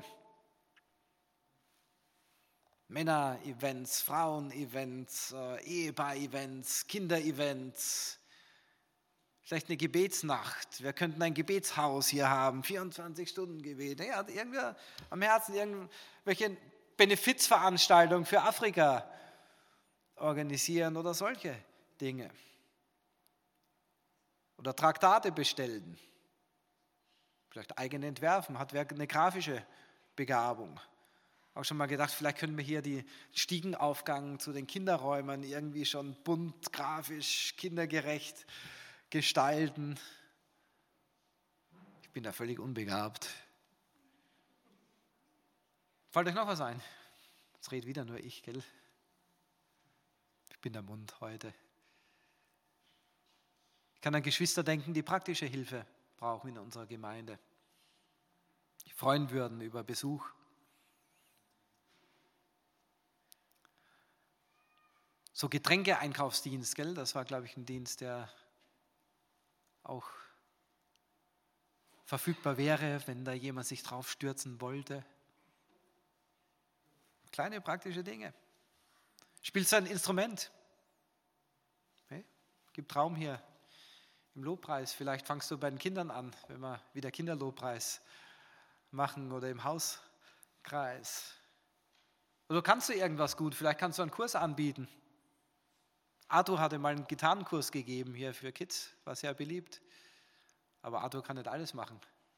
Männer-Events, Frauen-Events, äh, Ehepaar-Events, Kinder-Events, vielleicht eine Gebetsnacht. Wir könnten ein Gebetshaus hier haben, vierundzwanzig Stunden Gebet. Ja, hat irgendwer am Herzen irgendwelche Benefizveranstaltungen für Afrika organisieren oder solche Dinge. Oder Traktate bestellen. Vielleicht eigene entwerfen, hat wer eine grafische Begabung. Auch schon mal gedacht, vielleicht können wir hier die Stiegenaufgang zu den Kinderräumen irgendwie schon bunt, grafisch, kindergerecht gestalten. Ich bin da völlig unbegabt. Fällt euch noch was ein? Jetzt redet wieder nur ich, gell? Ich bin der Mund heute. Ich kann an Geschwister denken, die praktische Hilfe brauchen in unserer Gemeinde. Die freuen würden über Besuch. So Getränke-Einkaufsdienst, gell? Das war, glaube ich, ein Dienst, der auch verfügbar wäre, wenn da jemand sich drauf stürzen wollte. Kleine praktische Dinge. Spielst du ein Instrument? Okay. Gibt Raum hier im Lobpreis. Vielleicht fangst du bei den Kindern an, wenn wir wieder Kinderlobpreis machen oder im Hauskreis. Oder kannst du irgendwas gut? Vielleicht kannst du einen Kurs anbieten. Arthur hatte mal einen Gitarrenkurs gegeben hier für Kids, war sehr beliebt. Aber Arthur kann nicht alles machen.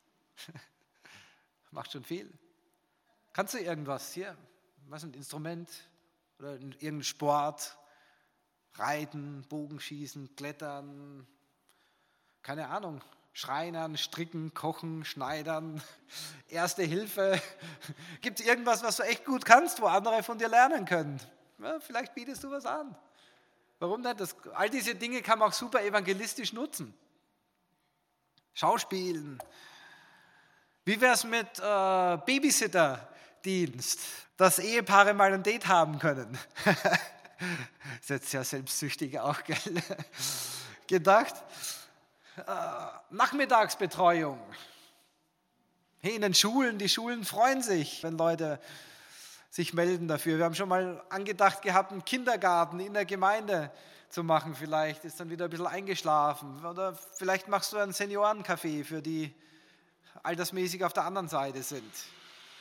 Macht schon viel. Kannst du irgendwas hier? Was ein Instrument oder irgendein Sport? Reiten, Bogenschießen, Klettern, keine Ahnung, Schreinern, Stricken, Kochen, Schneidern, Erste Hilfe. Gibt es irgendwas, was du echt gut kannst, wo andere von dir lernen können? Ja, vielleicht bietest du was an. Warum nicht? Das, all diese Dinge kann man auch super evangelistisch nutzen. Schauspielen. Wie wäre es mit äh, Babysitterdienst, dass Ehepaare mal ein Date haben können? Ist jetzt sehr selbstsüchtig auch, gell? Gedacht. Äh, Nachmittagsbetreuung. Hey, in den Schulen, die Schulen freuen sich, wenn Leute sich melden dafür. Wir haben schon mal angedacht gehabt, einen Kindergarten in der Gemeinde zu machen. Vielleicht ist dann wieder ein bisschen eingeschlafen. Oder vielleicht machst du ein Seniorencafé für die altersmäßig auf der anderen Seite sind.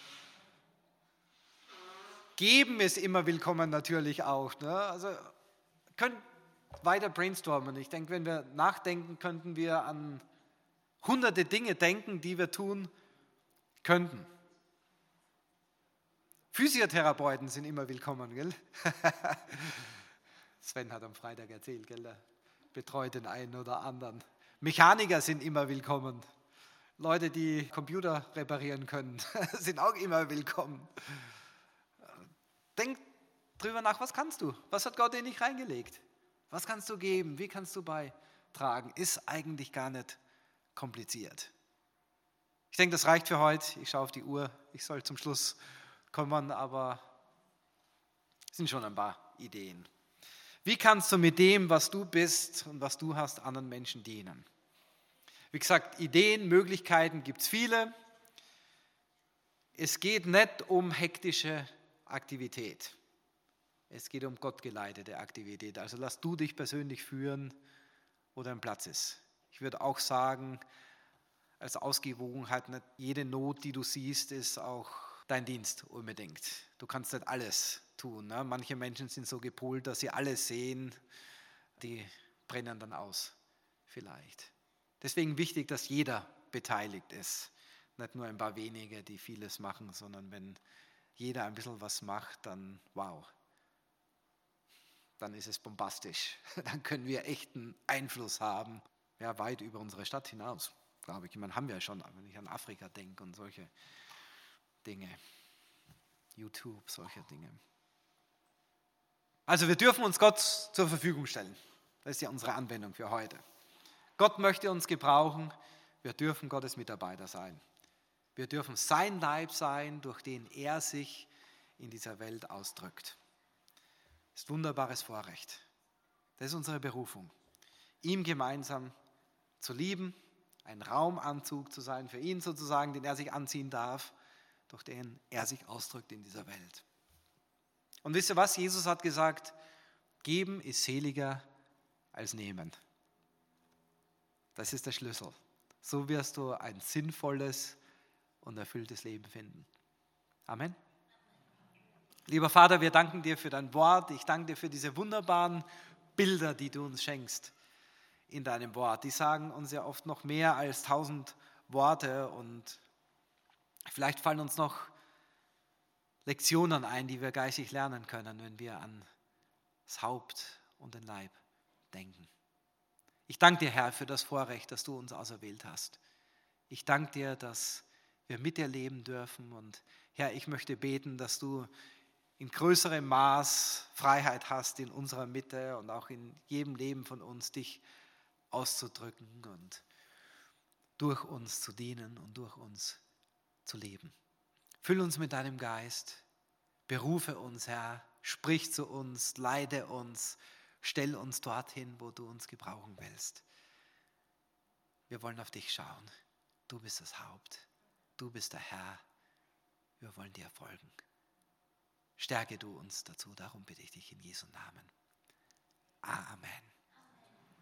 Geben ist immer willkommen natürlich auch. Ne? Also können weiter brainstormen. Ich denke, wenn wir nachdenken, könnten wir an hunderte Dinge denken, die wir tun könnten. Physiotherapeuten sind immer willkommen, gell? Sven hat am Freitag erzählt, gell? Er betreut den einen oder anderen. Mechaniker sind immer willkommen. Leute, die Computer reparieren können, sind auch immer willkommen. Denk drüber nach, was kannst du? Was hat Gott in dich reingelegt? Was kannst du geben? Wie kannst du beitragen? Ist eigentlich gar nicht kompliziert. Ich denke, das reicht für heute. Ich schaue auf die Uhr. Ich soll zum Schluss kommen, aber es sind schon ein paar Ideen. Wie kannst du mit dem, was du bist und was du hast, anderen Menschen dienen? Wie gesagt, Ideen, Möglichkeiten gibt es viele. Es geht nicht um hektische Aktivität. Es geht um gottgeleitete Aktivität. Also lass du dich persönlich führen, wo dein Platz ist. Ich würde auch sagen, als Ausgewogenheit, nicht jede Not, die du siehst, ist auch dein Dienst unbedingt. Du kannst nicht alles tun. Ne? Manche Menschen sind so gepolt, dass sie alles sehen, die brennen dann aus, vielleicht. Deswegen wichtig, dass jeder beteiligt ist. Nicht nur ein paar wenige, die vieles machen, sondern wenn jeder ein bisschen was macht, dann wow. Dann ist es bombastisch. Dann können wir echten Einfluss haben, ja, weit über unsere Stadt hinaus, glaube ich. Ich meine, haben wir ja schon, wenn ich an Afrika denke und solche Dinge. YouTube, solche Dinge. Also wir dürfen uns Gott zur Verfügung stellen. Das ist ja unsere Anwendung für heute. Gott möchte uns gebrauchen. Wir dürfen Gottes Mitarbeiter sein. Wir dürfen sein Leib sein, durch den er sich in dieser Welt ausdrückt. Das ist ein wunderbares Vorrecht. Das ist unsere Berufung. Ihm gemeinsam zu lieben, ein Raumanzug zu sein für ihn sozusagen, den er sich anziehen darf, durch den er sich ausdrückt in dieser Welt. Und wisst ihr was? Jesus hat gesagt, geben ist seliger als nehmen. Das ist der Schlüssel. So wirst du ein sinnvolles und erfülltes Leben finden. Amen. Lieber Vater, wir danken dir für dein Wort. Ich danke dir für diese wunderbaren Bilder, die du uns schenkst in deinem Wort. Die sagen uns ja oft noch mehr als tausend Worte und vielleicht fallen uns noch Lektionen ein, die wir geistig lernen können, wenn wir an das Haupt und den Leib denken. Ich danke dir, Herr, für das Vorrecht, dass du uns auserwählt hast. Ich danke dir, dass wir mit dir leben dürfen. Und Herr, ich möchte beten, dass du in größerem Maß Freiheit hast in unserer Mitte und auch in jedem Leben von uns, dich auszudrücken und durch uns zu dienen und durch uns zu leben. Füll uns mit deinem Geist, berufe uns, Herr, sprich zu uns, leite uns, stell uns dorthin, wo du uns gebrauchen willst. Wir wollen auf dich schauen. Du bist das Haupt, du bist der Herr. Wir wollen dir folgen. Stärke du uns dazu, darum bitte ich dich in Jesu Namen. Amen.